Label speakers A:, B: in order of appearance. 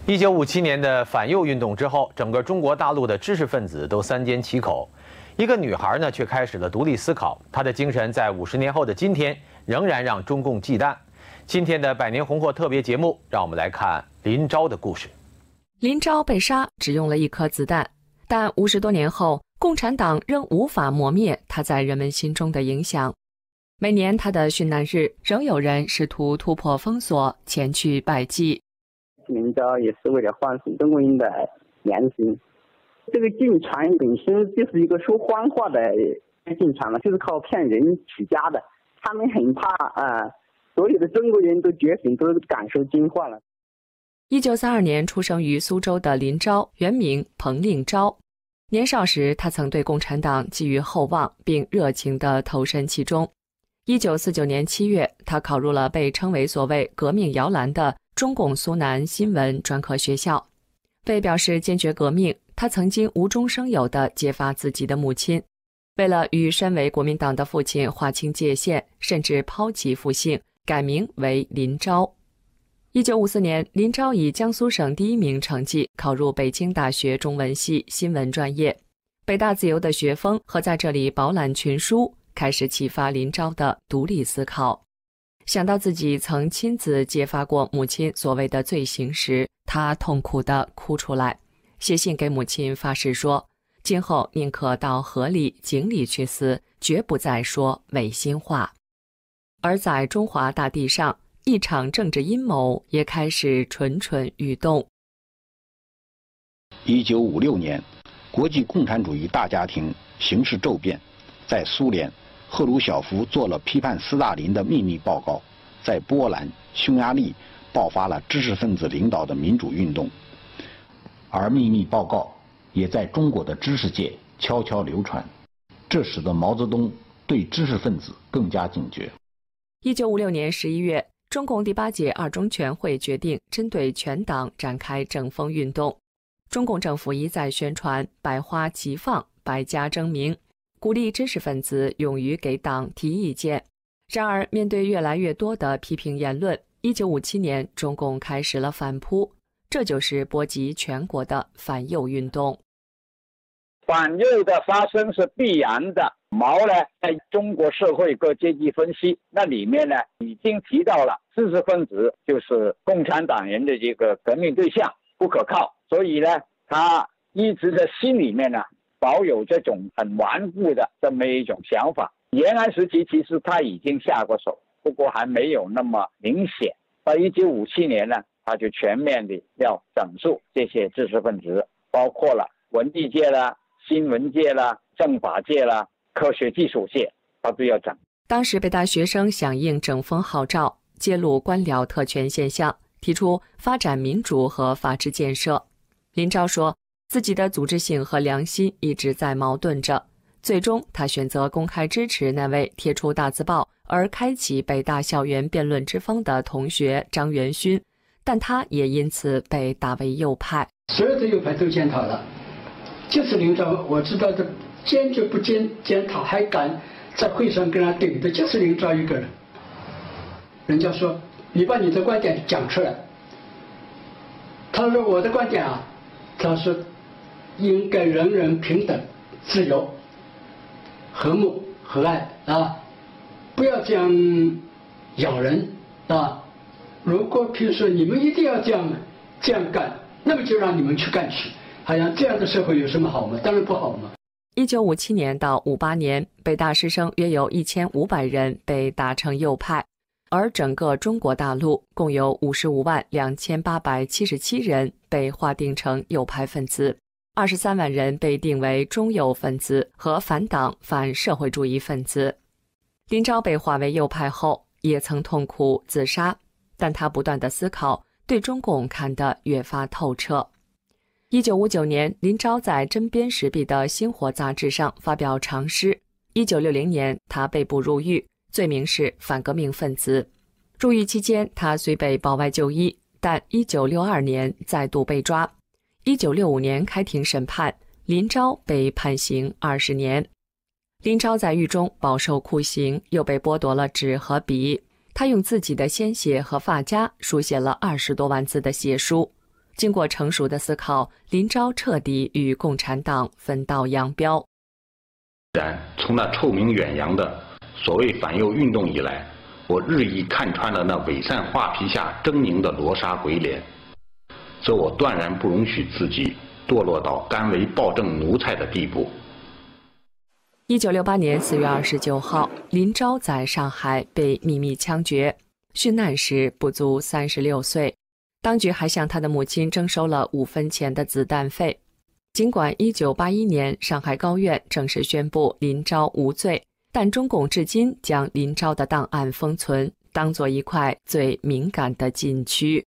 A: 1957年的反右运动之后，整个中国大陆的知识分子都三缄其口，一个女孩呢却开始了独立思考。她的精神在50年后的今天仍然让中共忌惮。今天的百年红祸特别节目，让我们来看林昭的故事。
B: 林昭被杀只用了1颗子弹，但50多年后，共产党仍无法磨灭他在人们心中的影响。每年他的殉难日，仍有人试图突破封锁，前去拜祭。
C: 林昭也是为了唤醒中国人的良心。这个禁传本身就是一个说谎话的禁传了，就是靠骗人起家的。他们很怕所有的中国人都觉醒，都感受惊慌了。
B: 1932年出生于苏州的林昭，原名彭令昭。年少时，他曾对共产党寄予厚望，并热情地投身其中。1949年7月，他考入了被称为所谓革命摇篮的中共苏南新闻专科学校。为表示坚决革命，他曾经无中生有地揭发自己的母亲。为了与身为国民党的父亲划清界限，甚至抛弃父姓，改名为林昭。1954年，林昭以江苏省第1名成绩考入北京大学中文系新闻专业。北大自由的学风和在这里饱览群书，开始启发林昭的独立思考。想到自己曾亲自揭发过母亲所谓的罪行时，他痛苦地哭出来，写信给母亲发誓说，今后宁可到河里井里去死，绝不再说违心话。而在中华大地上，一场政治阴谋也开始蠢蠢欲动。
D: 1956年，国际共产主义大家庭形势骤变，在苏联，赫鲁晓夫做了批判斯大林的秘密报告，在波兰、匈牙利爆发了知识分子领导的民主运动，而秘密报告也在中国的知识界悄悄流传，这使得毛泽东对知识分子更加警觉。
B: 1956年11月，中共第8届二中全会决定针对全党展开整风运动。中共政府一再宣传百花齐放、百家争鸣，鼓励知识分子勇于给党提意见。然而，面对越来越多的批评言论，1957年中共开始了反扑，这就是波及全国的反右运动。
E: 反右的发生是必然的。毛呢，在中国社会各阶级分析那里面呢，已经提到了知识分子就是共产党人的这个革命对象，不可靠。所以呢，他一直在心里面呢，保有这种很顽固的这么一种想法。延安时期其实他已经下过手，不过还没有那么明显。到1957年呢，他就全面的要整肃这些知识分子，包括了文艺界啦、新闻界啦、政法界啦、科学技术界，他都要整。
B: 当时北大学生响应整风号召，揭露官僚特权现象，提出发展民主和法治建设。林昭说，自己的组织性和良心一直在矛盾着，最终他选择公开支持那位贴出大字报而开启北大校园辩论之风的同学张元勋，但他也因此被打为右派。
F: 所有的右派都检讨了，就是林昭，我知道的坚决不检讨，还敢在会上跟他对的，就是林昭一个人。人家说你把你的观点讲出来，他说我的观点啊，他说应该人人平等、自由、和睦、和爱啊，不要这样咬人啊。如果譬如说你们一定要这样干，那么就让你们去干去。好像这样的社会有什么好吗？当然不好嘛。
B: 1957年到58年，北大师生约有1500人被打成右派，而整个中国大陆共有552877人被划定成右派分子，23万人被定为中右分子和反党反社会主义分子。林昭被划为右派后，也曾痛苦自杀，但他不断地思考，对中共看得越发透彻。1959年，林昭在针砭时弊的《星火》杂志上发表长诗。1960年，他被捕入狱，罪名是反革命分子。入狱期间，他虽被保外就医，但1962年再度被抓。1965年开庭审判，林昭被判刑20年。林昭在狱中饱受酷刑，又被剥夺了纸和笔。他用自己的鲜血和发夹书写了20多万字的血书。 经过成熟的思考，林昭彻底与共产党分道扬镳。
D: 从那臭名远扬的所谓反右运动以来，我日益看穿了那伪善画皮下狰狞的罗刹鬼脸，则我断然不容许自己堕落到甘为暴政奴才的地步。
B: 1968年4月29号，林昭在上海被秘密枪决，殉难时不足36岁。当局还向他的母亲征收了5分钱的子弹费。尽管1981年上海高院正式宣布林昭无罪，但中共至今将林昭的档案封存，当作一块最敏感的禁区。